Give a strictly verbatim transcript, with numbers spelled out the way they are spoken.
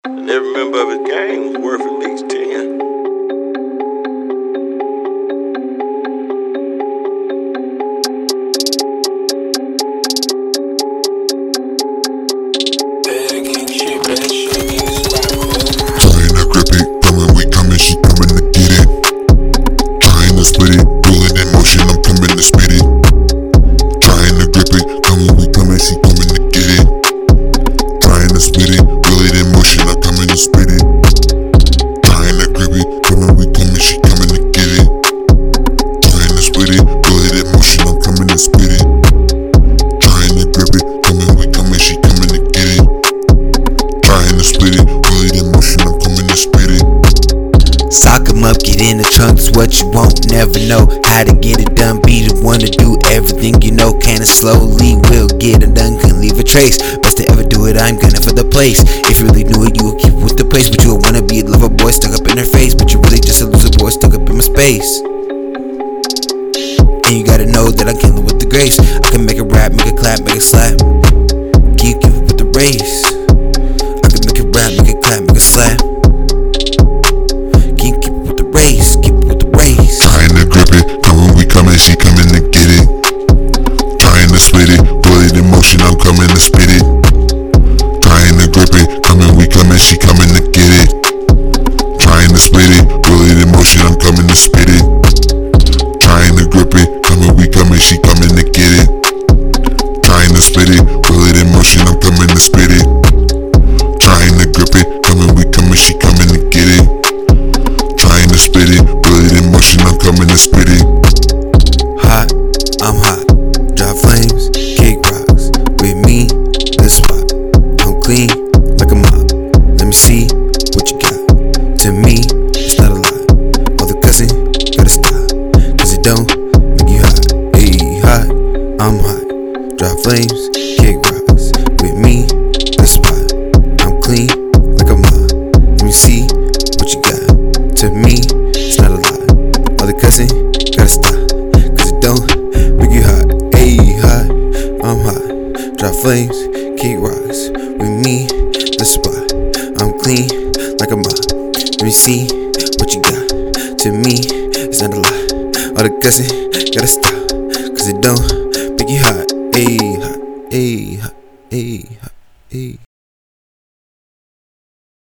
And every member of his gang was worth at least ten. Trying to grip it, coming, we coming, she coming to get it. Trying to split it, pull it in motion, I'm coming to spit it. Trying to grip it, coming, we coming, she coming to get it. Trying to split it, pull it in motion, I'm coming to spit it. Trying to grip it, coming, we coming, she coming to get it. Trying to split it, pull it in motion, I'm coming to spit it. Trying to grip it, coming, we coming, she coming to get it. Trying to split it, pull it in motion, I'm coming to spit it. Sock 'em up, get in the trunk, it's what you won't never know. How to get it done, be the one to do everything you know. Kinda slowly, we'll get it done, can leave a trace. Best to ever do it, I'm gunning for the place. If you really knew it, you would keep with the place. But you would wanna be a lover boy stuck up in her face. But you really just a loser boy stuck up in my space. And you gotta know that I'm killing with the grace. I can make a rap, make a clap, make a slap. Keep, keep up with the race. I can make a rap, make a clap, make a slap. Keep, keep up with the race, keep up with the race. Trying to grip it, coming, we coming, she coming to get it. Trying to split it, pull it in motion, I'm coming to spit it. Trying to grip it, coming, we coming, she coming to get it. Trying to split it, pull it in motion, I'm coming to spit it. Trying to grip it, coming, we coming, she coming to get it. Trying to split it, pull it in motion, I'm coming to spit it. Trying to grip it, coming, we coming, she coming to get it. Trying to split it, pull it in motion, I'm coming to spit it. Hot, I'm hot. Drop flames, kick rocks. With me, this spot. I'm clean like a mop. Let me see what you got. To me, it's not a lot. All the cussing, gotta stop. Cause it don't make you hot. Hey, hot, I'm hot. Drop flames, kick rocks. With me, this spot. I'm clean like a mop. Let me see what you got. To me, it's not a lot. All the cussing, gotta stop. Cause it don't make you hot. Hey, hot, I'm hot. Drop flames, kick rocks. With me, the spot. I'm clean like a mop. Let me see what you got. To me, it's not a lot. All the cussing, gotta stop. Cause it don't make you hot. Hey, hot, hey, hot, hey, hot, hey.